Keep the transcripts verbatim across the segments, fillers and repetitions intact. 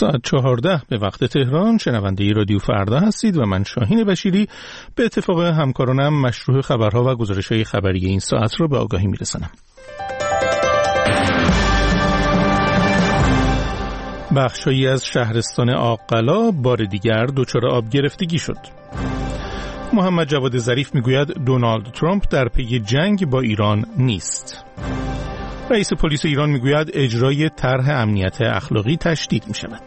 ساعت چهارده به وقت تهران شنونده رادیو فردا هستید و من شاهین بشیری به اتفاق همکارانم مشروع خبرها و گزارش‌های خبری این ساعت را به آگاهی میرسانم. بخش‌هایی از شهرستان آقلا بار دیگر دچار آب گرفتگی شد. محمد جواد ظریف میگوید دونالد ترامپ در پی جنگ با ایران نیست. رئیس پلیس ایران میگوید اجرای طرح امنیت اخلاقی تشدید می شود.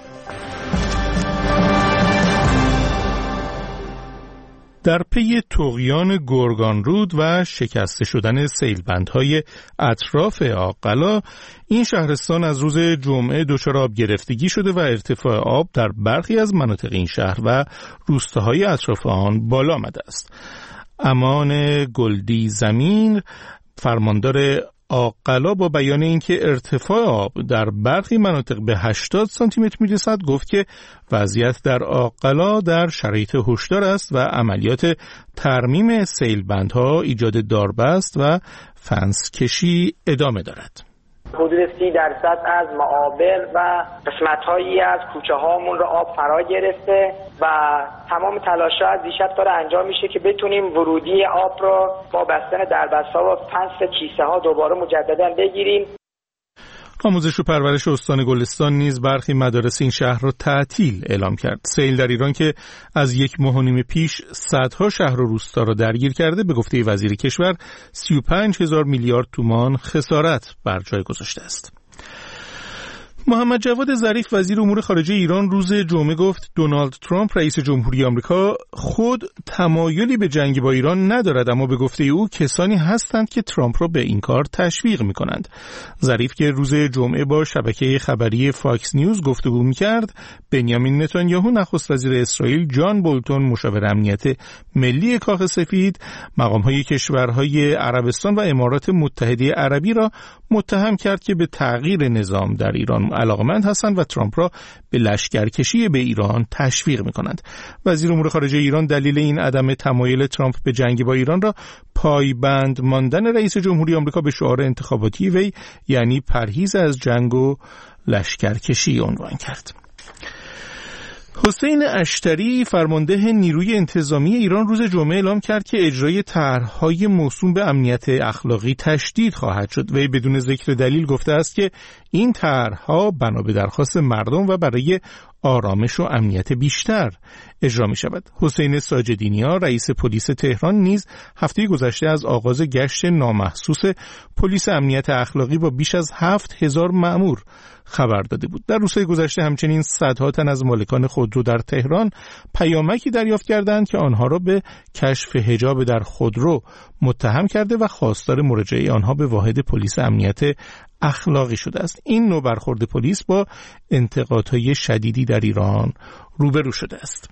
در پی طغیان گرگانرود و شکسته شدن سیلبندهای اطراف آقلا، این شهرستان از روز جمعه دچار آب گرفتگی شده و ارتفاع آب در برخی از مناطق این شهر و روستاهای اطراف آن بالا آمده است. امان گلدی زمین، فرماندار آقلا، با بیان اینکه ارتفاع آب در برخی مناطق به هشتاد سانتی متر میرسد، گفت که وضعیت در آقلا در شرایط هشدار است و عملیات ترمیم سیلبندها، ایجاد داربست و فنس کشی ادامه دارد. حدود سی درصد از معابر و قسمت‌هایی از کوچه هامون رو آب فرا گرفته و تمام تلاش‌ها از دیشب داره انجام میشه که بتونیم ورودی آب رو با بستن دربست‌ها و فنس کیسه ها دوباره مجددا بگیریم. آموزش و پرورش استان گلستان نیز برخی مدارس این شهر را تعطیل اعلام کرد. سیل در ایران که از یک ماه و نیم پیش صدها شهر و روستا را درگیر کرده، به گفته وزیر کشور سی و پنج هزار میلیارد تومان خسارت بر جای گذاشته است. محمد جواد ظریف وزیر امور خارجه ایران روز جمعه گفت دونالد ترامپ رئیس جمهوری آمریکا خود تمایلی به جنگ با ایران ندارد، اما به گفته او کسانی هستند که ترامپ را به این کار تشویق می کنند. ظریف که روز جمعه با شبکه خبری فاکس نیوز گفتگو می کرد، بنیامین نتانیاهو نخست وزیر اسرائیل، جان بولتون مشاور امنیت ملی کاخ سفید، مقام‌های کشورهای عربستان و امارات متحده عربی را متهم کرد که به تغییر نظام در ایران علاقمند هستند و ترامپ را به لشکرکشی به ایران تشویق می‌کنند. وزیر امور خارجه ایران دلیل این عدم تمایل ترامپ به جنگ با ایران را پایبند ماندن رئیس جمهوری آمریکا به شعار انتخاباتی وی، یعنی پرهیز از جنگ و لشکرکشی، عنوان کرد. حسین اشتری فرمانده نیروی انتظامی ایران روز جمعه اعلام کرد که اجرای طرح‌های موسوم به امنیت اخلاقی تشدید خواهد شد. وی بدون ذکر دلیل گفته است که این طرح‌ها بنا به درخواست مردم و برای آرامش و امنیت بیشتر اجرا می شود. حسین ساجدینیا رئیس پلیس تهران نیز هفته گذشته از آغاز گشت نامحسوس پلیس امنیت اخلاقی با بیش از هفت هزار مأمور خبر داده بود. در روزهای گذشته همچنین صدها تن از مالکان خودرو در تهران پیامکی دریافت کردند که آنها را به کشف حجاب در خودرو متهم کرده و خواستار مراجعه آنها به واحد پلیس امنیت اخلاقی شده است. این نوع برخورد پلیس با انتقادهای شدیدی در ایران روبرو شده است.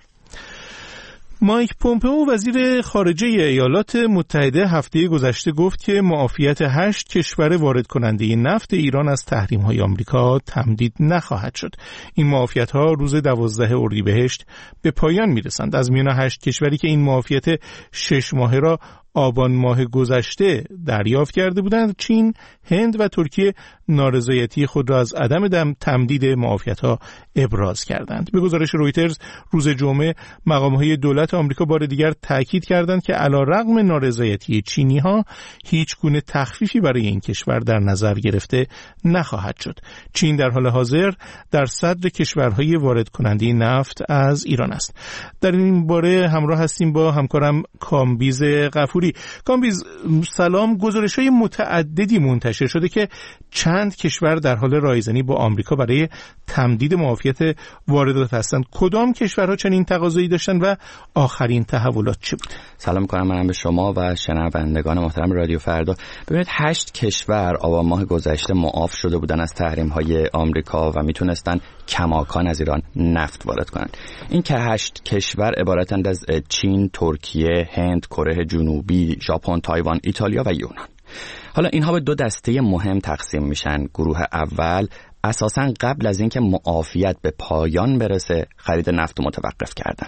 مایک پومپئو وزیر خارجه ایالات متحده هفته گذشته گفت که معافیت هشت کشور وارد کننده نفت ایران از تحریم‌های آمریکا تمدید نخواهد شد. این معافیت‌ها روز دوازده اردیبهشت به پایان می‌رسند. از میان هشت کشوری که این معافیت شش ماهه را آبان ماه گذشته دریافت کرده بودند، چین، هند و ترکیه نارضایتی خود را از عدم دم تمدید معافیت‌ها ابراز کردند. به گزارش رویترز روز جمعه مقام‌های دولت آمریکا بار دیگر تاکید کردند که علیرغم نارضایتی چینی‌ها هیچ گونه تخفیفی برای این کشور در نظر گرفته نخواهد شد. چین در حال حاضر در صدر کشورهای وارد کننده نفت از ایران است. در این باره همراه هستیم با همکارم کامبیز غفوری. کامبیز سلام. گزارش‌های متعددی منتشر شده که چند کشور در حال رایزنی با آمریکا برای تمدید معافیت واردات هستند. کدام کشورها چنین تقاضایی داشتند و آخرین تحولات چه بود؟ سلام می‌کنم منم به شما و شنوندگان محترم رادیو فردا. ببینید هشت کشور آبان ماه گذشته معاف شده بودن از تحریم‌های آمریکا و میتونستن کماکان از ایران نفت وارد کنند. این که هشت کشور عبارتند از چین، ترکیه، هند، کره جنوبی، ژاپن، تایوان، ایتالیا و یونان. حالا اینها به دو دسته مهم تقسیم میشن. گروه اول اساساً قبل از اینکه معافیت به پایان برسه خرید نفت رو متوقف کردن.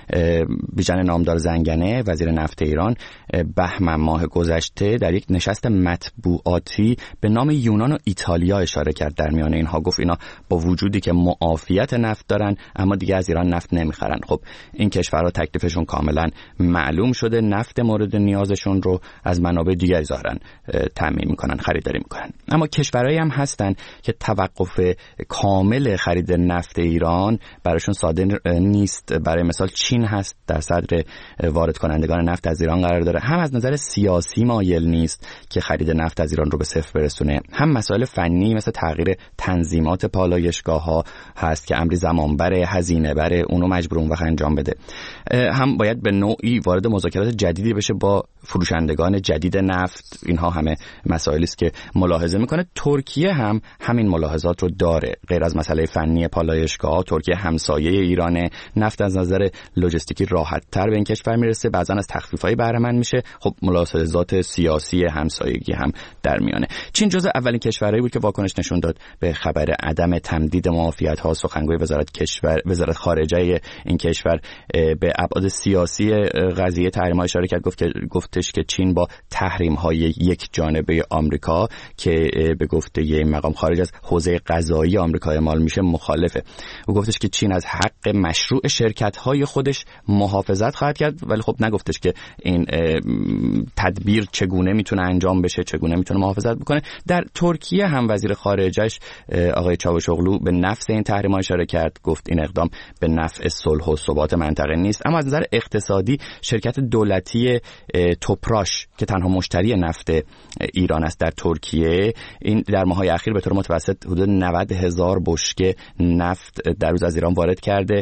بیژن نامدار زنگنه وزیر نفت ایران بهمن ماه گذشته در یک نشست مطبوعاتی به نام یونان و ایتالیا اشاره کرد. در میان اینها گفت اینا با وجودی که معافیت نفت دارن اما دیگه از ایران نفت نمیخرن. خب این کشورها تکلیفشون کاملا معلوم شده، نفت مورد نیازشون رو از منابع دیگری ظاهرا تامین میکنن، خریداری میکنن. اما کشورهایی هم هستن که توقف کامل خرید نفت ایران براشون ساده نیست. برای مثال چین هست، در صدر وارد کنندگان نفت از ایران قرار داره. هم از نظر سیاسی مایل نیست که خرید نفت از ایران رو به صفر برسونه، هم مسائل فنی مثل تغییر تنظیمات پالایشگاه‌ها هست که امری زمان بره، هزینه بره، اونو مجبور اون وقت انجام بده. هم باید به نوعی وارد مذاکرات جدیدی بشه با فروشندگان جدید نفت. اینها همه مسائلی است که ملاحظه میکنه. ترکیه هم همین ملاحظات رو داره. غیر از مسئله فنی پالایشگاه، ترکیه همسایه ایرانه، نفت از نظر لوجستیکی راحت‌تر به این کشور میرسه، بعضا از تخفیف‌های بهره مند میشه. خب ملاحظات سیاسی همسایگی هم در میانه. چین جزو اولین کشورهایی بود که واکنش نشون داد به خبر عدم تمدید معافیت‌ها. سخنگوی وزارت کشور وزارت خارجه این کشور به ابعاد سیاسی قضیه تحریم‌ها اشاره کرد. گفت که گفتش که چین با تحریم‌های یک جانبه آمریکا که به گفته این مقام خارج از حوزه قضایی آمریکا اعمال میشه مخالفه. او گفتش که چین از حق مشروع شرکت‌های خودش محافظت خواهد کرد، ولی خب نگفتش که این تدبیر چگونه میتونه انجام بشه، چگونه میتونه محافظت بکنه. در ترکیه هم وزیر خارجش آقای چاوشوغلو به نفس این تحریم‌ها اشاره کرد. گفت این اقدام به نفع صلح و ثبات منطقه نیست. اما از نظر اقتصادی شرکت دولتی توپراش که تنها مشتری نفت ایران است در ترکیه، این در ماه‌های اخیر به طور متوسط حدود نود هزار بشکه نفت در روز از ایران وارد کرده.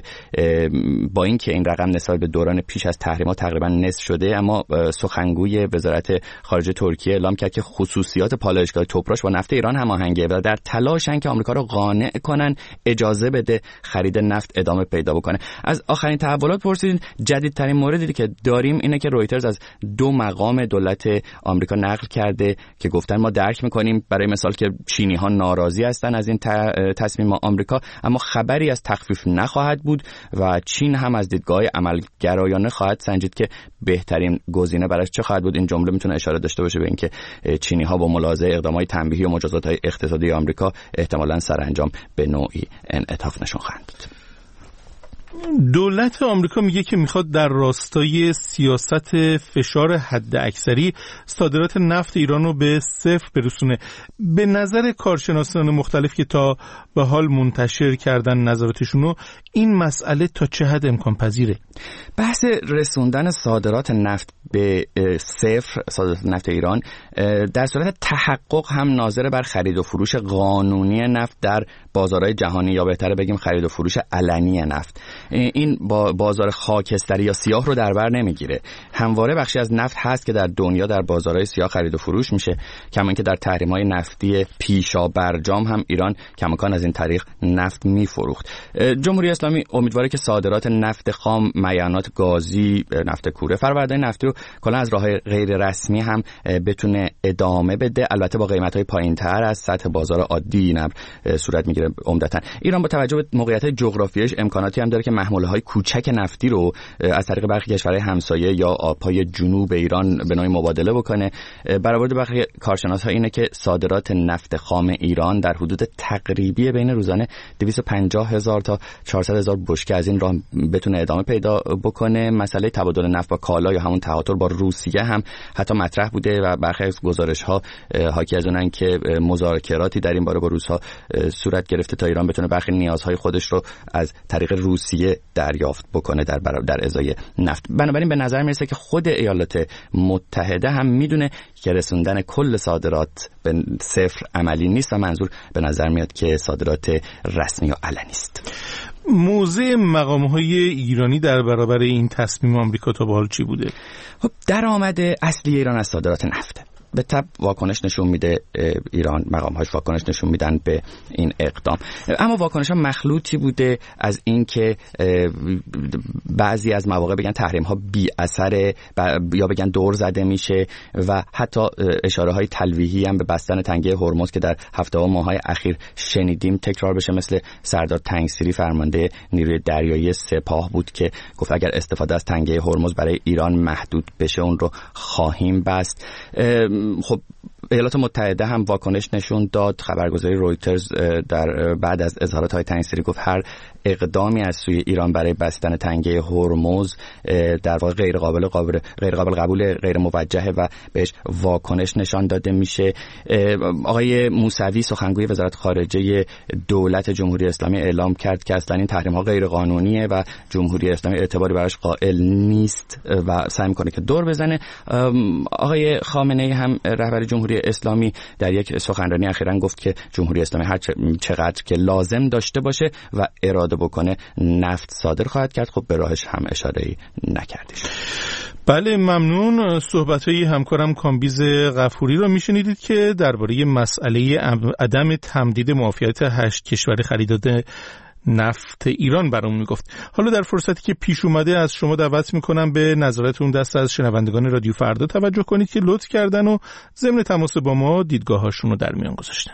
با اینکه این رقم نسبت به دوران پیش از تحریم‌ها تقریبا نصف شده، اما سخنگوی وزارت خارجه ترکیه اعلام کرد که خصوصیات پالایشگاه توپراش با نفت ایران هماهنگه و در تلاشن که آمریکا رو قانع کنن اجازه بده خرید نفت ادامه پیدا بکنه. از آخرین تحولات پرسیدین. جدیدترین موردی که داریم اینه که رویترز از دو مقام دولت آمریکا نقل کرده که گفتن ما درک میکنیم برای مثال که چینی ها ناراضی هستن از این تصمیم آمریکا، اما خبری از تخفیف نخواهد بود و چین هم از دیدگاه عملگرایانه خواهد سنجید که بهترین گزینه براش چه خواهد بود. این جمله میتونه اشاره داشته باشه به اینکه چینی ها با ملاحظه اقدامات تنبیهی و مجازات های اقتصادی آمریکا احتمالاً سرانجام به نوعی انعطاف نشون خواهند داد. دولت آمریکا میگه که میخواد در راستای سیاست فشار حد اکثری صادرات نفت ایران رو به صفر برسونه. به نظر کارشناسان مختلف که تا به حال منتشر کردن نظراتشونو، این مسئله تا چه حد امکان پذیره؟ بحث رسوندن صادرات نفت به صفر، صادرات نفت ایران، در صورت تحقق هم ناظر بر خرید و فروش قانونی نفت در بازارهای جهانی، یا بهتره بگیم خرید و فروش علنی نفت. این با بازار خاکستری یا سیاه رو در بر نمیگیره. همواره بخشی از نفت هست که در دنیا در بازارهای سیاه خرید و فروش میشه، کما اینکه در تحریم‌های نفتی پیشا برجام هم ایران کماکان از این طریق نفت میفروخت. جمهوری اسلامی امیدواره که صادرات نفت خام، معدنیات گازی، نفت کوره، فرآوردهای نفتی رو کلا از راه‌های غیر رسمی هم بتونه ادامه بده، البته با قیمت‌های پایین‌تر از سطح بازار عادی این امر صورت میگیره. عمدتاً ایران با توجه به موقعیت جغرافیاییش امکاناتی هم داره که محموله‌های کوچک نفتی رو از طریق برخی کشورهای همسایه یا آب‌های جنوب ایران به نوعی مبادله بکنه. برآورد برخی کارشناس‌ها اینه که صادرات نفت خام ایران در حدود تقریبی بین روزانه دویست و پنجاه هزار تا چهارصد هزار بشکه از این راه بتونه ادامه پیدا بکنه. مسئله تبادل نفت با کالا یا همون تهاتر با روسیه هم حتی مطرح بوده و برخی از گزارش‌ها حاکی از اونن که مذاکراتی در این باره با روس‌ها صورت گرفته تا ایران بتونه برخی نیازهای خودش رو از طریق روسیه دریافت بکنه در در ازای نفت. بنابراین به نظر میرسه که خود ایالات متحده هم میدونه که رسوندن کل صادرات به صفر عملی نیست و منظور به نظر میاد که صادرات رسمی و علنی است. موضع مقام‌های ایرانی در برابر این تصمیم آمریکا تا به حال چی بوده؟ خب درآمد اصلی ایران از صادرات نفت. به تبع واکنش نشون میده ایران، مقام‌هاش واکنش نشون میدن به این اقدام. اما واکنش‌ها مخلوطی بوده از این که بعضی از مواقع بگن تحریم‌ها بی اثره یا بگن دور زده میشه و حتی اشاره‌های تلویحی هم به بستن تنگه هرمز که در هفته و ماه‌های اخیر شنیدیم تکرار بشه، مثل سردار تنگسیری فرمانده نیروی دریایی سپاه بود که گفت اگر استفاده از تنگه هرمز برای ایران محدود بشه اون رو خواهیم بست. خب ایالات متحده هم واکنش نشون داد. خبرگزاری رویترز در بعد از اظهارات تنگسیری گفت هر اقدامی از سوی ایران برای بستن تنگه هرمز در واقع غیر قابل قابل غیر قابل قبول، غیر موجهه و بهش واکنش نشان داده میشه. آقای موسوی سخنگوی وزارت خارجه دولت جمهوری اسلامی اعلام کرد که اصلا این تحریم ها غیر قانونیه و جمهوری اسلامی اعتباری براش قائل نیست و سعی میکنه که دور بزنه. آقای خامنه ای هم رهبر جمهوری اسلامی در یک سخنرانی اخیراً گفت که جمهوری اسلامی هر چقدر که لازم داشته باشه و اراده بکنه نفت صادر خواهد کرد. خب به راهش هم اشاره‌ای نکردش. بله ممنون. صحبت‌های همکارم کامبیز غفوری رو میشنیدید که درباره مسئله عدم تمدید معافیت هشت کشور خریدار نفت ایران برامون میگفت. حالا در فرصتی که پیش اومده از شما دعوت میکنم به نظرات اون دسته از شنوندگان رادیو فردا توجه کنید که لطف کردن و ضمن تماس با ما دیدگاهاشون رو در میان گذاشتن.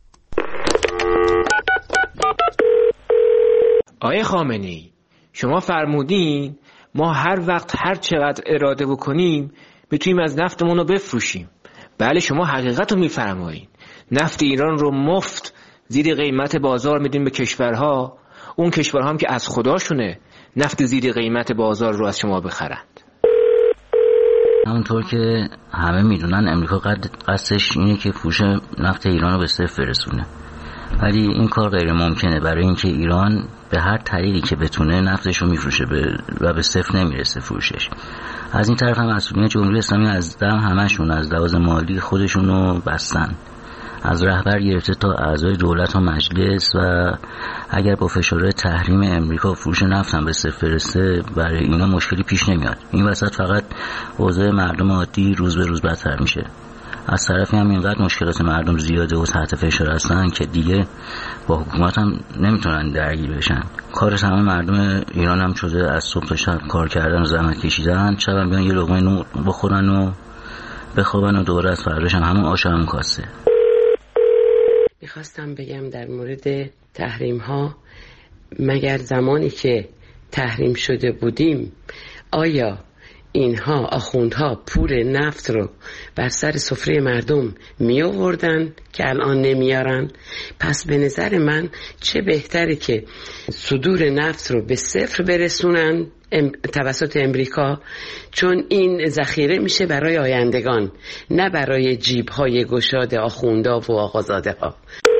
آقای خامنه‌ای، شما فرمودین ما هر وقت هر چقدر اراده بکنیم میتونیم از نفتمون رو بفروشیم. بله شما حقیقت رو میفرمایید. نفت ایران رو مفت زیر قیمت بازار میدیم به کشورها، اون کشورها هم که از خداشونه نفت زیر قیمت بازار رو از شما بخرند. همونطور که همه میدونن امریکا قصدش اینه که فروش نفت ایران رو به صفر برسونه، ولی این کار غیر ممکنه برای اینکه ایران به هر طریقی که بتونه نفتش رو میفروشه و به صفر نمیرسه فروشش. از این طرف هم مسئولین جمهوری اسلامی از دم همشون از لحاظ مالی خودشون رو بستن، از رهبر گرفته تا اعضای دولت و مجلس، و اگر با فشار تحریم امریکا فروش نفت هم به صفر برسه برای اینا مشکلی پیش نمیاد. این وسط فقط اوضاع مردم عادی روز به روز بدتر میشه. از طرفی هم اینقدر مشکلات مردم زیاده و تحت فشار هستن که دیگه با حکومت هم نمیتونن درگیر بشن. کار تمام مردم ایران هم شده از صبح تا شب کار کردن و زحمت کشیدن، شب هم بیان یه لقمه نون بخورن و بخوابن و دوره از فرداش هم همون آش هم کاسه. میخواستم بگم در مورد تحریم ها، مگر زمانی که تحریم شده بودیم آیا اینها آخوندها پول نفت رو بر سر سفره مردم می آوردن که الان نمیارن؟ پس به نظر من چه بهتره که صدور نفت رو به صفر برسونن ام توسط امریکا، چون این ذخیره میشه برای آیندگان نه برای جیب‌های گشاد آخوندا و آقازاده ها.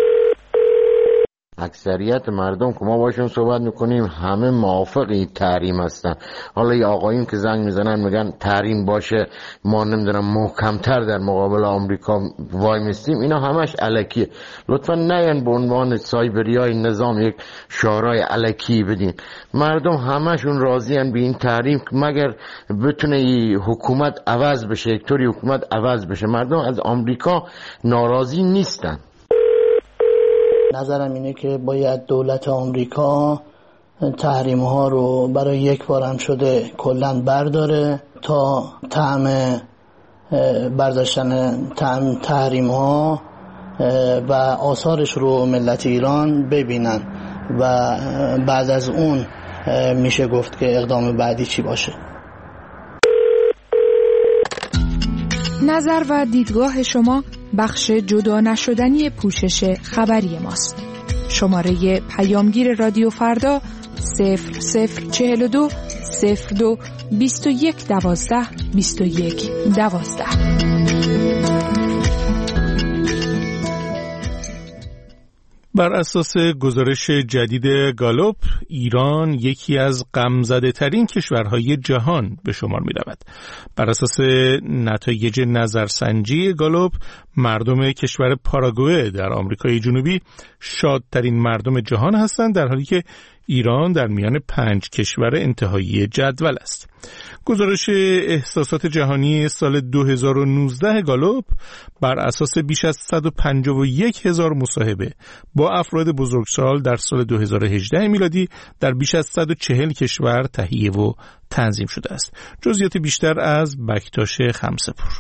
اکثریت مردم که ما باشون صحبت میکنیم همه موافقی تحریم هستن. حالا یه آقایون که زنگ میزنن میگن تحریم باشه ما نمیدونم محکمتر در مقابل آمریکا وای میستیم، اینا همش الکیه. لطفا نیان به عنوان سایبریای نظام یک شعارهای الکی بدین. مردم همشون راضیان به این تحریم مگر بتونه حکومت عوض بشه، یک طوری حکومت عوض بشه. مردم از آمریکا ناراضی نیستن. نظرم اینه که باید دولت آمریکا تحریم ها رو برای یک بارم شده کلن برداره تا طعم برداشتن طعم تحریم ها و آثارش رو ملت ایران ببینن و بعد از اون میشه گفت که اقدام بعدی چی باشه. نظر و دیدگاه شما بخش جدا نشدنی پوشش خبری ماست. شماره پیامگیر رادیو فردا صفر صفر چهل و دو صفر دو بیست و یک دوازده بیست و یک دوازده. بر اساس گزارش جدید گالوپ، ایران یکی از غمزده ترین کشورهای جهان به شمار می رود. بر اساس نتایج نظرسنجی گالوپ، مردم کشور پاراگوئه در آمریکای جنوبی شادترین مردم جهان هستند، در حالی که ایران در میان پنج کشور انتهایی جدول است. گزارش احساسات جهانی سال دو هزار و نوزده گالوپ بر اساس بیش از صد و پنجاه و یک هزار مصاحبه با افراد بزرگسال در سال دو هزار و هجده میلادی در بیش از صد و چهل کشور تهیه و تنظیم شده است. جزئیات بیشتر از بکتاش خمسه‌پور.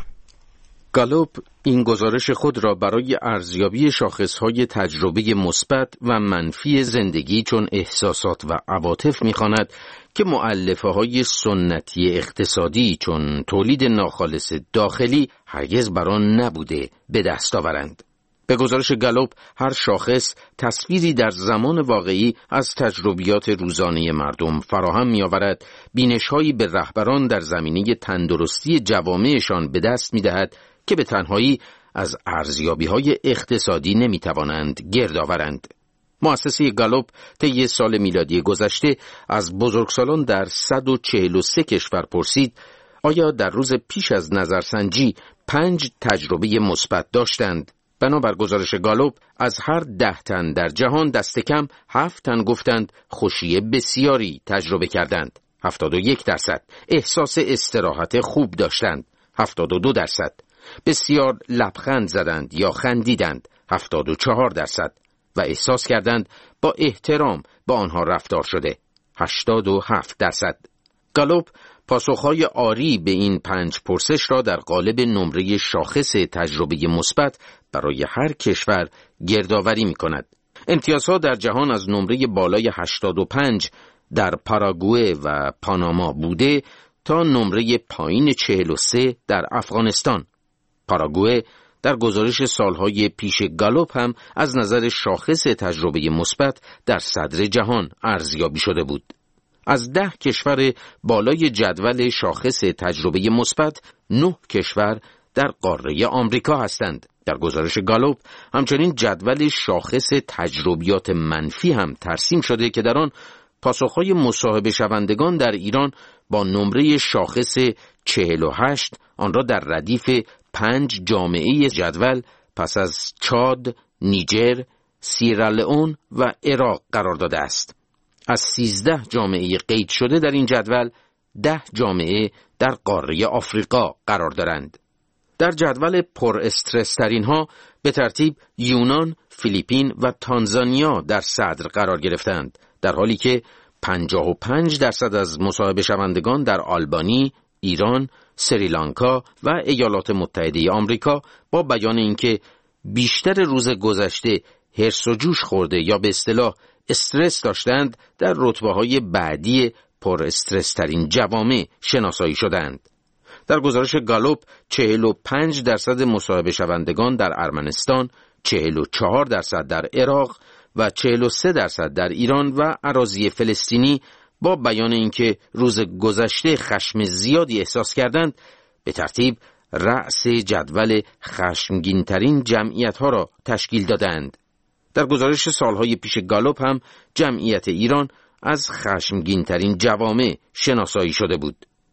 گالوپ این گزارش خود را برای ارزیابی شاخص‌های تجربه مثبت و منفی زندگی چون احساسات و عواطف می‌خواند که مؤلفه‌های سنتی اقتصادی چون تولید ناخالص داخلی هرگز بر آن نبوده به دست آورند. به گزارش گالوپ هر شاخص تصویری در زمان واقعی از تجربیات روزانه مردم فراهم می‌آورد، بینش‌هایی به رهبران در زمینه تندرستی جوامعشان به دست می‌دهد که به تنهایی از ارزیابی‌های اقتصادی نمی‌توانند گرد آورند. مؤسسه گالوپ طی سال میلادی گذشته از بزرگسالان در صد و چهل و سه کشور پرسید آیا در روز پیش از نظرسنجی پنج تجربه مثبت داشتند. بنابر گزارش گالوپ از هر ده تن در جهان دست کم هفت تن گفتند خوشی بسیاری تجربه کردند. هفتاد و یک درصد احساس استراحت خوب داشتند. هفتاد و دو درصد بسیار لبخند زدند یا خندیدند. هفتاد و چهار درصد و احساس کردند با احترام با آنها رفتار شده. هشتاد و هفت درصد. گالوپ پاسخهای آری به این پنج پرسش را در قالب نمره شاخص تجربه مثبت برای هر کشور گردآوری می‌کند. امتیازها در جهان از نمره بالای هشتاد و پنج در پاراگوئه و پاناما بوده تا نمره پایین چهل و سه در افغانستان. پاراگوئه در گزارش سالهای پیش گالوپ هم از نظر شاخص تجربه مثبت در صدر جهان ارزیابی شده بود. از ده کشور بالای جدول شاخص تجربه مثبت، نه کشور در قاره آمریکا هستند. در گزارش گالوپ همچنین جدول شاخص تجربیات منفی هم ترسیم شده که در آن پاسخهای مصاحبه شوندگان در ایران با نمره شاخص چهل و هشت آن را در ردیف پنج جامعه جدول پس از چاد، نیجر، سیرالئون و عراق قرار داده است. از سیزده جامعه قید شده در این جدول، ده جامعه در قاره آفریقا قرار دارند. در جدول پر استرس ترین ها به ترتیب یونان، فیلیپین و تانزانیا در صدر قرار گرفتند، در حالی که پنجاه و پنج درصد از مصاحبه شوندگان در آلبانی، ایران، سریلانکا و ایالات متحده آمریکا با بیان اینکه بیشتر روز گذشته هرس و جوش خورده یا به اصطلاح استرس داشتند در رتبه‌های بعدی پر استرس ترین جوامع شناسایی شدند. در گزارش گالوپ چهل و پنج درصد مصاحبه شوندگان در ارمنستان، چهل و چهار درصد در عراق و چهل و سه درصد در ایران و اراضی فلسطینی با بیان اینکه روز گذشته خشم زیادی احساس کردند، به ترتیب رأس جدول خشمگین‌ترین جمعیت‌ها را تشکیل دادند. در گزارش سالهای پیش گالوپ هم جمعیت ایران از خشمگین‌ترین جوامع شناسایی شده بود.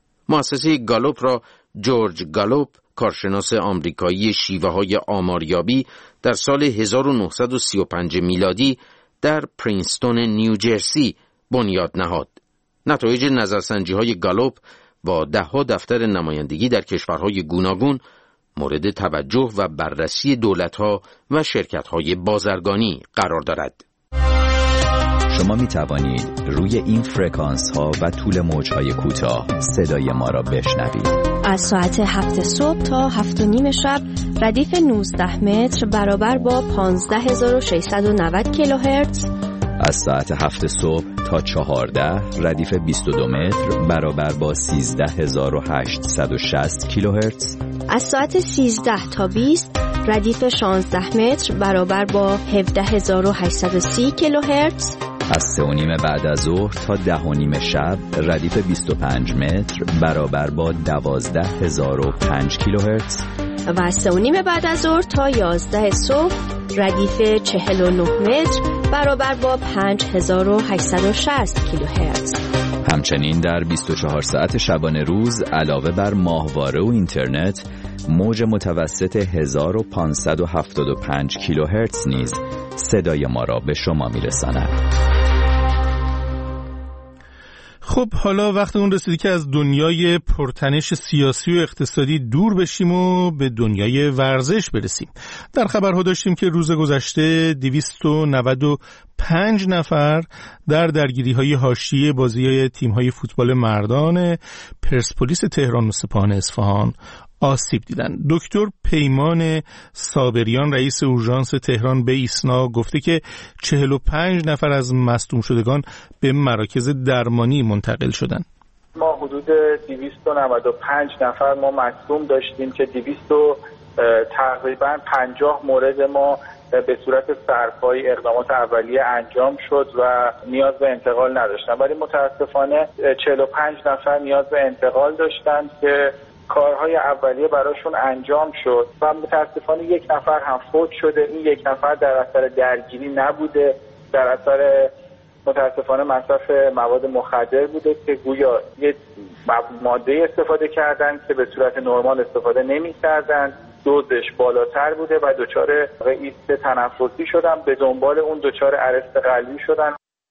مؤسسه گالوپ را جورج گالوپ، کارشناس آمریکایی شیوه‌های آماریابی، در سال هزار و نهصد و سی و پنج میلادی در پرینستون نیوجرسی بنیاد نهاد. نتایج نظرسنجی‌های گالوپ با ده‌ها دفتر نمایندگی در کشورهای گوناگون مورد توجه و بررسی دولت‌ها و شرکت‌های بازرگانی قرار دارد. شما می توانید روی این فرکانس ها و طول موج های کوتاه صدای ما را بشنوید. از ساعت هفت صبح تا هفت و نیم شب ردیف نوزده متر برابر با پانزده هزار و ششصد و نود کیلوهرتز. از ساعت هفت صبح تا چهارده ردیف بیست و دو متر برابر با سیزده هزار و هشتصد و شصت کیلوهرتز. از ساعت سیزده تا بیست ردیف شانزده متر برابر با هفده هزار و هشتصد و سی کیلوهرتز. از سه و نیم بعد از ظهر تا ده و نیم شب ردیف بیست و پنج متر برابر با دوازده هزار و پنج کیلوهرتز. و از سه و نیم بعد از ظهر تا یازده صبح ردیف چهل و نه متر برابر با پنج هزار و هشتصد و شصت کیلوهرتز. همچنین در بیست و چهار ساعت شبانه روز علاوه بر ماهواره و اینترنت، موج متوسط هزار و پانصد و هفتاد و پنج کیلوهرتز نیز صدای ما را به شما میرساند. خب حالا وقت اون رسیدی که از دنیای پرتنش سیاسی و اقتصادی دور بشیم و به دنیای ورزش برسیم. در خبرها داشتیم که روز گذشته دویست و نود و پنج نفر در درگیری‌های حاشیه بازی‌های تیم‌های فوتبال مردان پرسپولیس تهران و سپاهان اصفهان آسیب دیدن. دکتر پیمان صابریان رئیس اورژانس تهران به ایسنا گفته که چهل و پنج نفر از مصدوم شدگان به مراکز درمانی منتقل شدند. ما حدود دویست و نود و پنج نفر ما مصدوم داشتیم که دویست تقریبا پنجاه مورد ما به صورت سرپایی اقدامات اولیه انجام شد و نیاز به انتقال نداشتن، ولی متاسفانه چهل و پنج نفر نیاز به انتقال داشتن که کارهای اولیه براشون انجام شد و متاسفانه یک نفر هم فوت شده. این یک نفر در اثر درگیری نبوده، در اثر متاسفانه مصرف مواد مخدر بوده که گویا یک ماده استفاده کردن که به صورت نرمال استفاده نمی کردن، دوزش بالاتر بوده و دچار ایست تنفسی شدن، به دنبال اون دچار ارست قلبی شدن.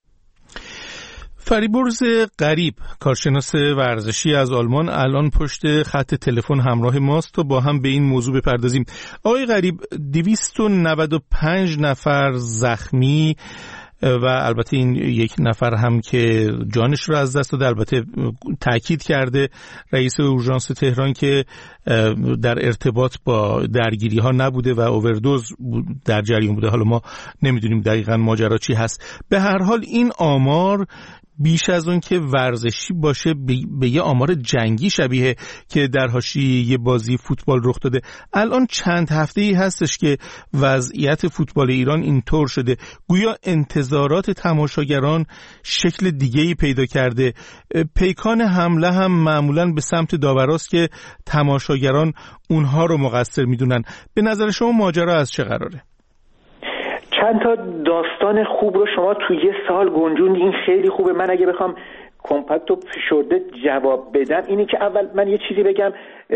فریبرز غریب کارشناس ورزشی از آلمان الان پشت خط تلفن همراه ماست تا با هم به این موضوع بپردازیم. آقای غریب، دویست و نود و پنج نفر زخمی و البته این یک نفر هم که جانش رو از دست داده، البته تاکید کرده رئیس اورژانس تهران که در ارتباط با درگیری ها نبوده و اووردوز در جریان بوده. حالا ما نمیدونیم دقیقاً ماجرا چی هست. به هر حال این آمار بیش از اون که ورزشی باشه به یه آمار جنگی شبیه که در حاشیه یه بازی فوتبال رخ داده. الان چند هفته‌ای هستش که وضعیت فوتبال ایران اینطور شده، گویا انتظارات تماشاگران شکل دیگه‌ای پیدا کرده. پیکان حمله هم معمولاً به سمت داوراست که تماشاگران اونها رو مقصر میدونن. به نظر شما ماجرا از چه قراره؟ چند تا داستان خوب رو شما توی یه سال گنجوندی، این خیلی خوبه. من اگه بخوام کمپکت و فشرده جواب بدم اینی که اول من یه چیزی بگم،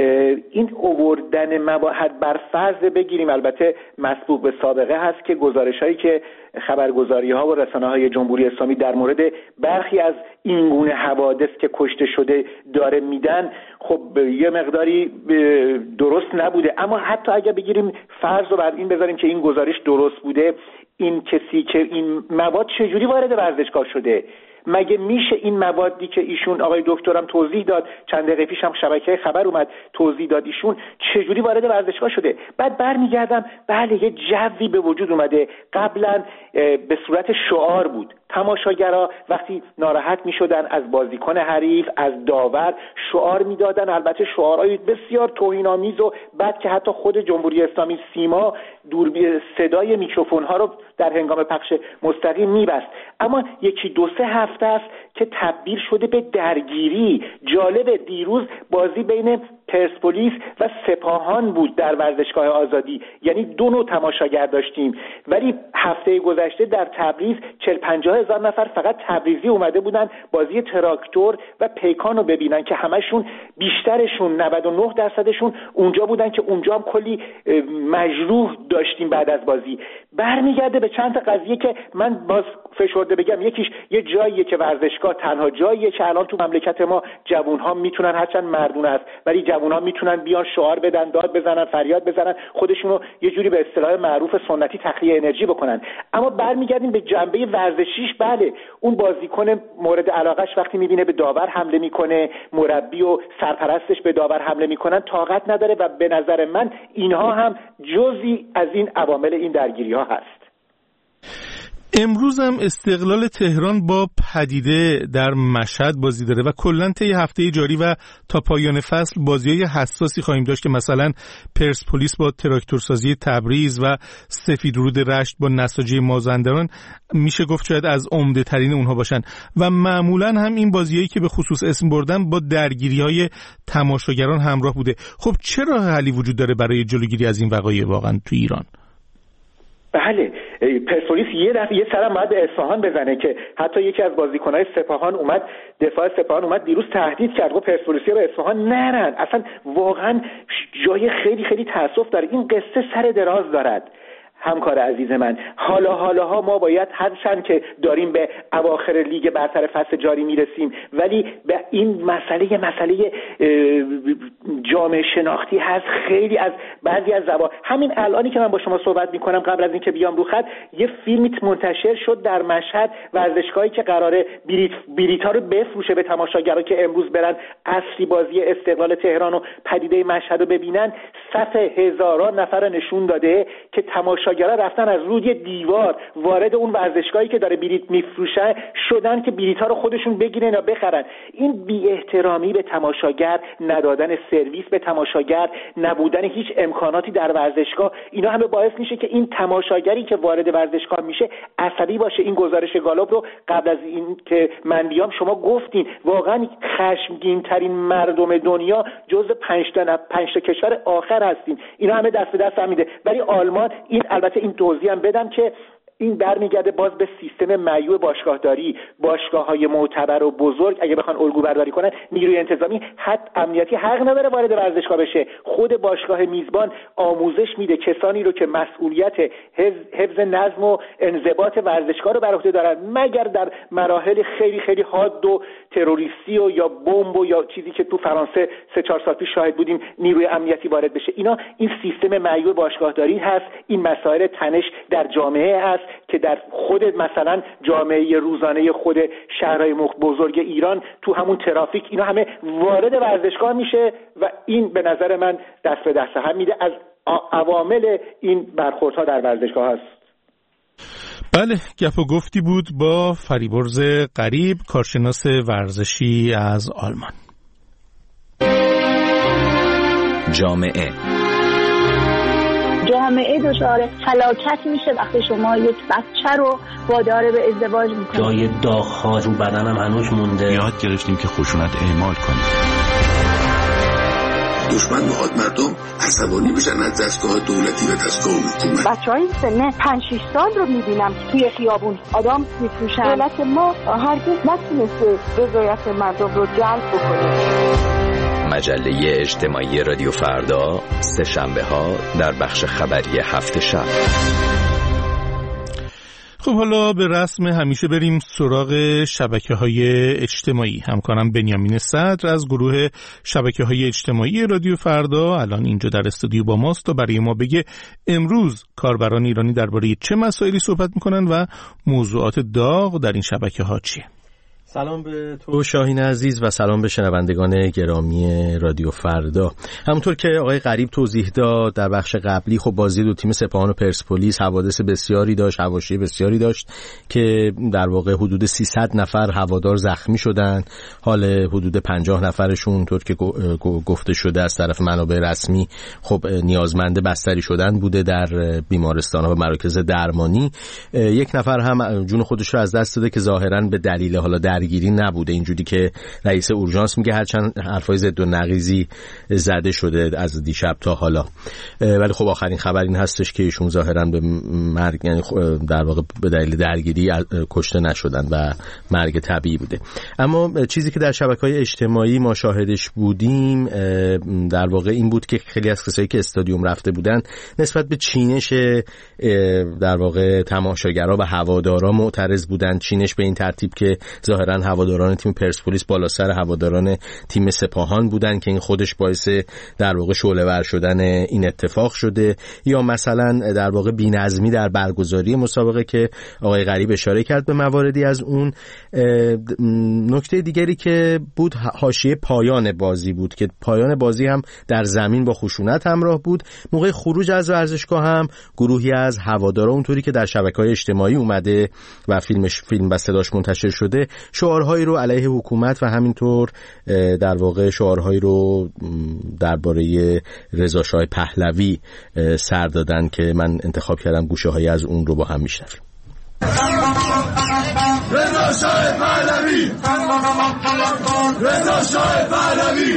این آوردن مباحث بر فرض بگیریم البته مسبوق به سابقه هست که گزارش‌هایی که خبرگزاری‌ها و رسانه‌های جمهوری اسلامی در مورد برخی از این گونه حوادث که کشته شده داره میدن خب یه مقداری درست نبوده. اما حتی اگه بگیریم فرض رو بر این بذاریم که این گزارش درست بوده، این کسی که این مواد چجوری وارد ورزشگاه شده؟ مگه میشه این موادی که ایشون آقای دکترم توضیح داد، چند دقیقه پیش هم شبکه خبر اومد توضیح داد ایشون چجوری وارد ورزشگاه شده؟ بعد برمیگردم بله یه جوی به وجود اومده، قبلا به صورت شعار بود، تماشاگرها وقتی ناراحت میشدن از بازیکن حریف، از داور شعار میدادن، البته شعارهای بسیار توهین‌آمیز و بعد که حتی خود جمهوری اسلامی سیما دور صدای میکروفون ها رو در هنگام پخش مستقیم میبست. اما یکی دو سه هفته است که تبدیل شده به درگیری. جالب دیروز بازی بین پرسپولیس و سپاهان بود در ورزشگاه آزادی، یعنی دو نوع تماشاگر داشتیم، ولی هفته گذشته در تبریز چهل پنجاه هزار نفر فقط تبریزی اومده بودن بازی تراکتور و پیکان رو ببینن که همشون بیشترشون نود و نه درصدشون اونجا بودن که اونجا هم کلی مجروح داشتیم بعد از بازی. برمیگرده به چند تا قضیه که من باز فشرده بگم. یکیش یه جاییه که ورزشگاه تنها جاییه که الان تو مملکت ما جوان‌ها میتونن، هرچند مردونه است ولی جوان‌ها میتونن بیان شعار بدن، داد بزنن، فریاد بزنن، خودشونو یه جوری به اصطلاح معروف سنتی تخلیه انرژی بکنن. اما برمیگردیم به جنبه ورزشیش. بله اون بازیکن مورد علاقهش وقتی میبینه به داور حمله میکنه، مربی و سرپرستش به داور حمله میکنن، طاقت نداره و به نظر من اینها هم جزئی از این عوامل این درگیری‌ها هست. امروز هم استقلال تهران با پدیده در مشهد بازی داره و کلاً طی هفته جاری و تا پایان فصل بازی‌های حساسی خواهیم داشت که مثلا پرسپولیس با تراکتورسازی تبریز و سفیدرود رشت با نساجی مازندران میشه گفت شاید از عمده ترین اونها باشن و معمولاً هم این بازیایی که به خصوص اسم بردن با درگیری‌های تماشاگران همراه بوده. خب چرا حلی وجود داره برای جلوگیری از این وقایع واقعاً تو ایران؟ بله، پرسپولیس یه دفعه یه سرم باید به اصفهان بزنه که حتی یکی از بازیکن‌های سپاهان اومد، دفاع سپاهان اومد دیروز تهدید کرد گفت پرسپولیسیا به اصفهان نرن. اصلا واقعا جای خیلی خیلی تأسف داره. این قصه سر دراز دارد. همکار عزیز من، حالا حالاها ما باید هرچند که داریم به اواخر لیگ برتر فصل جاری میرسیم، ولی به این مسئله مسئله جامعه شناختی هست. خیلی از بعضی از زبان، همین الانی که من با شما صحبت میکنم قبل از اینکه بیام رو خط، یه فیلمی منتشر شد در مشهد، ورزشگاهی که قراره بلیط بلیط‌ها رو بفروشه به تماشاگران که امروز برن اصلی بازی استقلال تهران و پدیده مشهد رو ببینن. صف هزاران نفر نشون داده که تماشاگرها رفتن از روی دیوار وارد اون ورزشگاهی که داره بلیط میفروشه شدن که بلیط‌ها رو خودشون بگیرن یا بخرن. این بی احترامی به تماشاگر، ندادن سرویس به تماشاگر، نبودن هیچ امکاناتی در ورزشگاه، اینا همه باعث میشه که این تماشاگری که وارد ورزشگاه میشه عصبی باشه. این گزارش گالوپ رو قبل از این که من بیام شما گفتین، واقعا خشمگین ترین مردم دنیا جزو پنج تا پنج تا کشور آخر هستیم. اینا همه دست به دست هم میده. ولی آلمان، این البته این توضیح هم بدم که این برمیگرده باز به سیستم معیوب باشگاهداری. باشگاه‌های معتبر و بزرگ اگه بخوان الگو برداری کنن، نیروی انتظامی حد امنیتی حق نداره وارد ورزشگاه بشه. خود باشگاه میزبان آموزش میده کسانی رو که مسئولیت حفظ نظم و انضباط ورزشگاه رو بر عهده دارن، مگر در مراحل خیلی خیلی حاد و تروریستی و یا بمب و یا چیزی که تو فرانسه سه چهار سال پیش شاهد بودیم نیروی امنیتی وارد بشه. اینا این سیستم معیوب باشگاهداری هست. این مسائل تنش در جامعه هست که در خود مثلا جامعه روزانه خود شهرهای بزرگ ایران تو همون ترافیک اینا همه وارد ورزشگاه میشه و این به نظر من دست به دست هم میده از عوامل این برخوردها در ورزشگاه هست. بله، گپ و گفتی بود با فریبرز غریب، کارشناس ورزشی از آلمان. جامعه جامعه دچار فلاکت میشه وقتی شما یک بچه رو وادار به ازدواج میکنید. جای داغ‌ها رو بدنم هنوز مونده. یاد گرفتیم که خشونت اعمال کنیم. دشمن میخواد مردم عصبانی بشن از دستگاه دولتی و دستگاه حکومت. بچهای سن پنج شش سال رو میبینم توی خیابون آدم میفروشن. دولت ما هرگز نتونسته رضایت مردم رو جلب بکنه. مجله اجتماعی رادیو فردا، سه شنبه ها در بخش خبری هفت شب. خب حالا به رسم همیشه بریم سراغ شبکه‌های اجتماعی. همکارم بنیامین صدر از گروه شبکه‌های اجتماعی رادیو فردا الان اینجا در استودیو با ماست تا برای ما بگه امروز کاربران ایرانی درباره چه مسائلی صحبت میکنن و موضوعات داغ در این شبکه‌ها چیه. سلام به تو شاهین عزیز و سلام به شنوندگان گرامی رادیو فردا. همونطور که آقای غریب توضیح داد در بخش قبلی، خب بازی دو تیم سپاهان و پرسپولیس حوادث بسیاری داشت، حواشی بسیاری داشت که در واقع حدود سیصد نفر هوادار زخمی شدن. حال حدود پنجاه نفرشون طور که گفته شده از طرف منابع رسمی خب نیازمند بستری شدن بوده در بیمارستان‌ها و مراکز درمانی. یک نفر هم جون خودش رو از دست داده که ظاهراً به دلیل حالا درگیری نبوده، اینجوری که رئیس اورژانس میگه، هرچند حرفای ضد و نقیضی زده شده از دیشب تا حالا. ولی خب آخرین خبر این هستش که ایشون ظاهراً به مرگ، یعنی در واقع به دلیل درگیری کشته نشدن و مرگ طبیعی بوده. اما چیزی که در شبکه‌های اجتماعی ما شاهدش بودیم در واقع این بود که خیلی از کسایی که استادیوم رفته بودن نسبت به چینش در واقع تماشاگرها و هوادارا معترض بودن. چینش به این ترتیب که ظاهراً هواداران تیم پرسپولیس بالا سر هواداران تیم سپاهان بودن که این خودش باعث در واقع شعله‌ور شدن این اتفاق شده، یا مثلا در واقع بی‌نظمی در برگزاری مسابقه که آقای غریب اشاره کرد به مواردی از اون. نکته دیگری که بود حاشیه پایان بازی بود که پایان بازی هم در زمین با خشونت همراه بود. موقع خروج از ورزشگاه هم گروهی از هوادارا اونطوری که در شبکه‌های اجتماعی اومده و فیلمش فیلم و صداش منتشر شده شعارهایی رو علیه حکومت و همینطور در واقع شعارهایی رو درباره رضا شاه پهلوی سر دادن که من انتخاب کردم گوشه‌هایی از اون رو با هم میشنویم. رضا شاه پهلوی، رضا شاه پهلوی،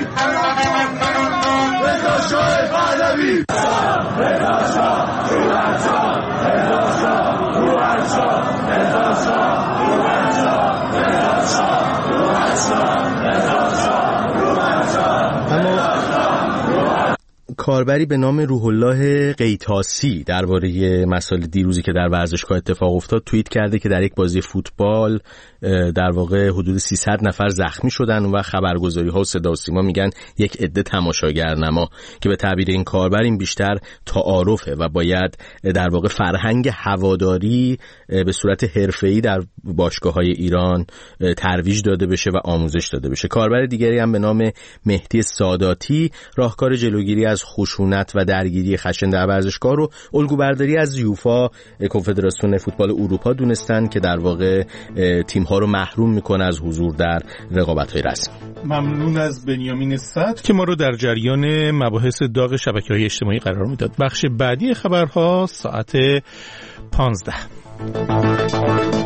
رضا شاه پهلوی، رضا شاه، رضا شاه، رضا شاه، رضا شاه، رضا شاه، رضا شاه، رضا شاه، رضا شاه، رضا شاه. کاربری به نام روح الله قیتاسی درباره مسائل دیروزی که در ورزشگاه اتفاق افتاد توییت کرده که در یک بازی فوتبال در واقع حدود سیصد نفر زخمی شدن و خبرگزاری‌ها و صدا و سیما میگن یک عده تماشاگرنما، که به تعبیر این کاربر این بیشتر تعارفه و باید در واقع فرهنگ هواداری به صورت حرفه‌ای در باشگاه‌های ایران ترویج داده بشه و آموزش داده بشه. کاربر دیگری هم به نام مهدی ساداتی راهکار جلوگیری از خشونت و درگیری خشن در ورزشگاه رو الگوبرداری از یوفا کنفدراسیون فوتبال اروپا دونستن که در واقع تیم‌ها رو محروم میکنه از حضور در رقابت‌های رسمی. ممنون از بنیامین صدر که ما رو در جریان مباحث داغ شبکه‌های اجتماعی قرار میداد. بخش بعدی خبرها ساعت پانزده.